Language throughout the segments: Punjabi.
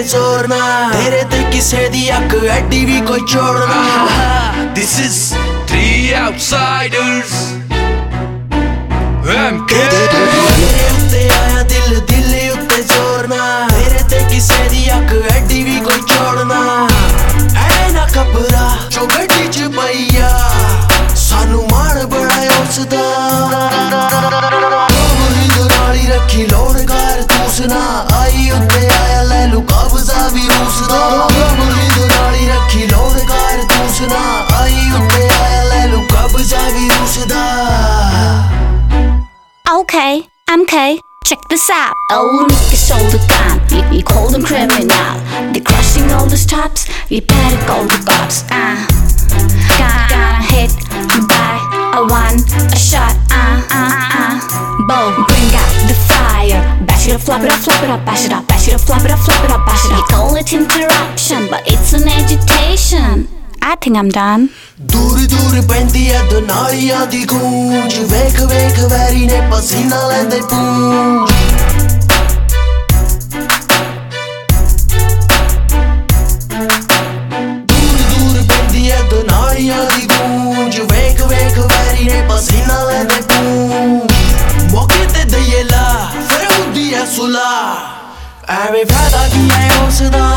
ਜ਼ੋਰ ਨਾ ਤੇਰੇ ਤੇ ਕਿਸੇ ਦੀ ਅੱਖ ਐਡੀ ਵੀ ਕੋਈ ਚੋੜਨਾ This is 3 outsiders MK ਤੇਰੇ ਉੱਤੇ ਆਇਆ ਦਿਲ ਦਿਲ ਉੱਤੇ ਜ਼ੋਰ ਨਾ ਤੇਰੇ ਤੇ ਕਿਸੇ ਦੀ ਅੱਖ ਐਡੀ ਵੀ ਕੋਈ ਚੋੜਨਾ ਐ ਨਾ ਘਬਰਾ ਜੋ ਗੱਡੀ ਚ ਪਈਆ ਸਾਨੂੰ ਮਾਣ ਬੜਾ ਉਸਦਾ ਨਾਲੀ ਰੱਖੀ ਲੋੜਗਾਰ ਤੂਸਨਾ ਆਈ ਉੱਤੇ ਆਇਆ ਲੈ ਲੂ ਕਬਜ਼ਾ ਵੀ ਰੂਸਦਾ ਨਾਲੀ ਰੱਖੀ ਲੋੜਗਾਰ ਤੂਸਨਾ ਆਈ ਉੱਤੇ ਆਇਆ ਲੈ ਲੂ ਕਬਜ਼ਾ ਵੀ ਰੂਸਦਾ Okay, MK, check this out. Oh, look, it's all the time. You call them criminal. They're crushing all the stops. You better call the cops. Gonna hit by a one, a shot. Boom, bring out the fire. Bash it up, flop it up, flop it up, bash it up, bash it up, flop it up, flop it up, bash it up. You call it interruption, but it's an agitation. I think I'm done. ਦੂਰ ਦੂਰ ਪੈਂਦੀ ਐ ਦੁਨਾਲੀਆਂ ਦੀ ਗੂੰਜ ਵੇਖ ਵੇਖ ਵੈਰੀ ਨੇ ਪਸੀਨਾ ਲੈਂਦੇ ਪੂੰਜ ਦੂਰ ਦੂਰ ਪੈਂਦੀ ਐ ਦੁਨਾਲੀਆਂ ਦੀ ਗੂੰਜ ਵੇਖ ਵੇਖ ਵੈਰੀ ਨੇ ਪਸੀਨਾ ਲੈਂਦੇ ਪੂੰਜ ਮੌਕੇ ਤੇ ਦਈਏ ਲਾ ਫਿਰ ਹੁੰਦੀ ਐ ਸੁਲਾ ਐਵੇਂ ਫਾਇਦਾ ਕੀ ਐ ਉਸਦਾ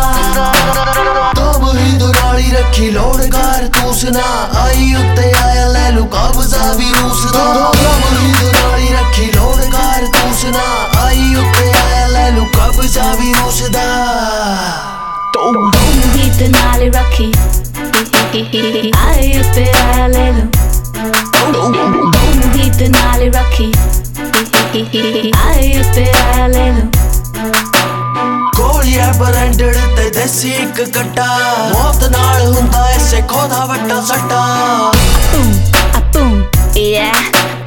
ਨਾਲੀ ਰੱਖੀ ਲੋੜਗਾਰ ਤੂਸਨਾ ਆਈ ਉੱਤੇ ਆਇਆ ਲੈ ਲੂ ਕਬਜ਼ਾ ਵੀ ਰੂਸਦਾ ਨਾਲੀ ਰੱਖੀ ਲੋੜਗਾਰ ਤੂਸਨਾ ਆਈ ਉੱਤੇ ਆਇਆ ਲੈ ਲੂ ਕਬਜ਼ਾ ਵੀ ਰੂਸਦਾ ਹੀ ਤੇ ਨਾਲੀ ਰੱਖੀ ਆਈ ਉੱਤੇ ਆਇਆ ਲੈ ਲੂ ਹੀ ਤੇ ਨਾਲੀ ਰੱਖੀ ਆਈ ਉੱਤੇ ਆਇਆ ਲੈ ਲੂ ਗੋਲੀਆਂ ਬਰੰਡੜ ਤੇ ਦੇਸੀ ਇੱਕ ਕੱਟਾ ਮੌਤ ਨਾਲ ਹੁੰਦਾ ਐਸੇ ਖੋਦਾ ਵੱਟਾ ਸੱਟਾ A boom, yeah.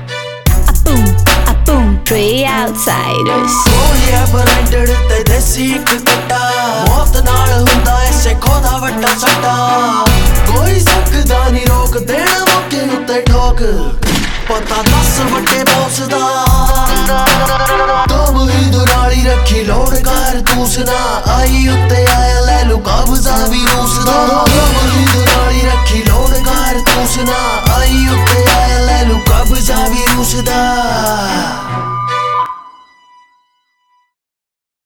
A boom, 3 outsiders. ਗੋਲੀਆਂ ਬਰੰਡੜ ਤੇ ਦੇਸੀ ਇੱਕ ਕੱਟਾ ਮੌਤ ਨਾਲ ਹੁੰਦਾ ਐਸੇ ਖੋਦਾ ਵੱਟਾ ਸੱਟਾ ਕੋਈ ਸਕਦਾ ਨਹੀਂ ਰੋਕ ਦੇਣਾ ਮੌਕੇ ਉੱਤੇ ਠੋਕ ਪਤਾ ਦੱਸ ਵੱਡੇ ਬੌਸ ਦਾ ਨਾਲੀ ਰੱਖੀ ਲੋੜਗਾਰ ਤੂਸਨਾ ਆਈ ਉੱਤੇ ਆਇਆ ਲੈ ਲੂ ਕਬਜ਼ਾ ਵੀ ਰੂਸਦਾ ਨਾਲੀ ਰੱਖੀ ਲੋੜਗਾਰ ਤੂਸਨਾ ਆਈ ਉੱਤੇ ਆਇਆ ਲੈ ਲੂ ਕਬਜ਼ਾ ਵੀ ਰੂਸਦਾ